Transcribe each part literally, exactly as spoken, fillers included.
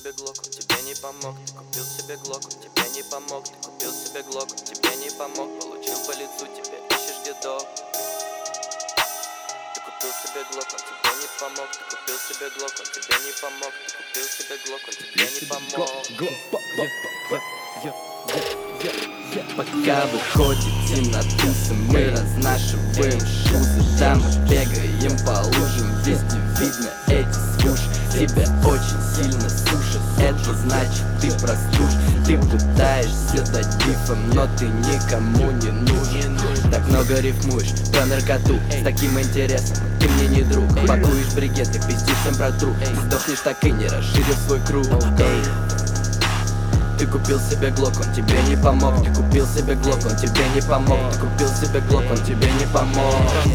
себе глок, он тебе не помог. Ты купил себе глок, он тебе не помог. Ты купил себе глок, он тебе не помог. Получил по лицу, теперь ищешь дедок. Ты купил себе глок, он тебе не помог. Ты купил себе глок, он тебе не помог. Ты купил себе глок, он тебе не помог. Пока выходите на тусы, мы разнашиваем шузы. Там мы бегаем по лужам, везде видно эти свуши. Тебя очень сильно сушат, это значит ты простуж. Ты пытаешься дать бифом, но ты никому не нужен. Так много рифмуешь про наркоту, с таким интересом ты мне не друг. Пакуешь бригеты, пиздишь всем про труп. Ты сдохнешь так и не расширив свой круг. Эй. Ты купил себе глок, он тебе не помог. Ты купил себе глок, он тебе не помог. Ты купил себе глок, он тебе не помог.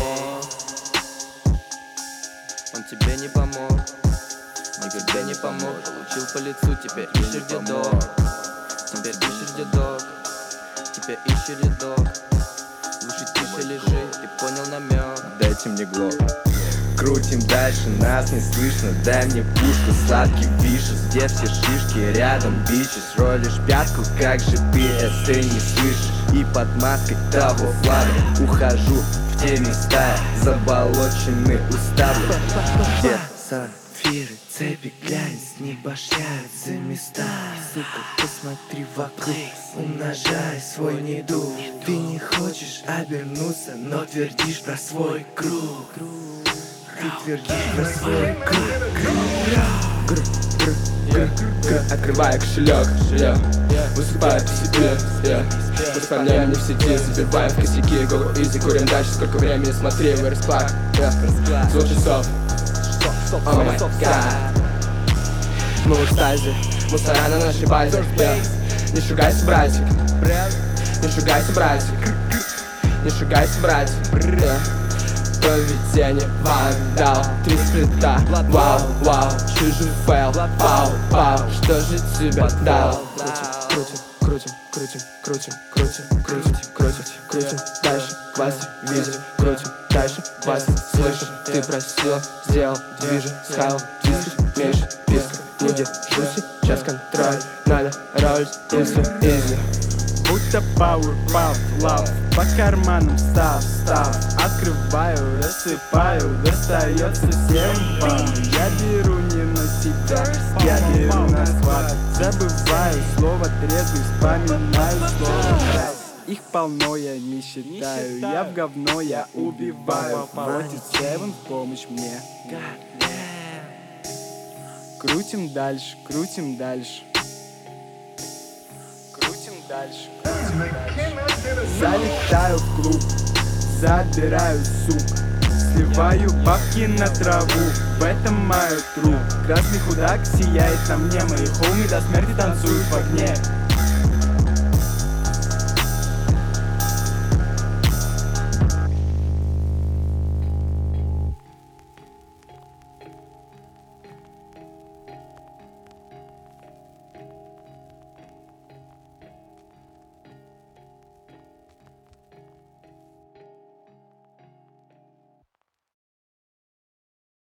Он тебе не помог. Он тебе не помог. Получил по лицу, теперь ищешь дедок. Теперь ищешь дедок. Теперь ищешь дедок. Лучше тише лежи, ты понял намек. Дайте мне глок. Крутим дальше, нас не слышно. Дай мне пушку, сладкий вишус. Где все шишки, рядом бичес. Ролишь пятку, как же ты это не слышишь? И под маской того флага ухожу в те места, заболочены, уставлю. Где сапфиры, цепи, глянь, с неба шляются места. Сука, посмотри вокруг, умножай свой недуг. Ты не хочешь обернуться, но твердишь про свой круг. Ты твердишь про свой круг. Открываю кошелек, высыпаю по себе, выставляю мне в сети, забиваю в косяки. Go easy, курим дальше, сколько времени, смотри, вы расклад. Звук часов, о май гад. Мы в экстазе, мусора на нашей базе. Не шугайся, братик, не шугайся, братик, не шугайся, братик. Поведение вандал, три сплита, вау, вау, чужой фейл, пау, пау, что же тебе дал? Крутим, крутим, крутим, крутим, крутим, крутим, крутим, крутим, дальше, квасим, видим, крутим, дальше, квасим, слышишь, ты просил, сделал, движи, схавал, дискишь, меньше, писка, не держусь, сейчас контроль, надо ролить, если изи. Будто Powerpuff Love, по карманам став, став. Открываю, рассыпаю, достается всем вам. Я беру не на себя, я беру на схват. Забываю слово трезвый, вспоминаю слово драйв. Их полно, я не считаю, я в говно, я убиваю. Вот и Севен в помощь мне. Крутим дальше, крутим дальше. Крутим дальше, крутим дальше. Залетаю в клуб, забираю сук, сливаю бабки на траву, в этом мой труп. Красный худак сияет на мне, мои хоуми до смерти танцуют в огне.